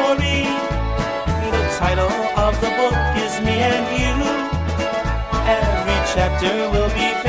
story. The title of the book is Me and You. Every chapter will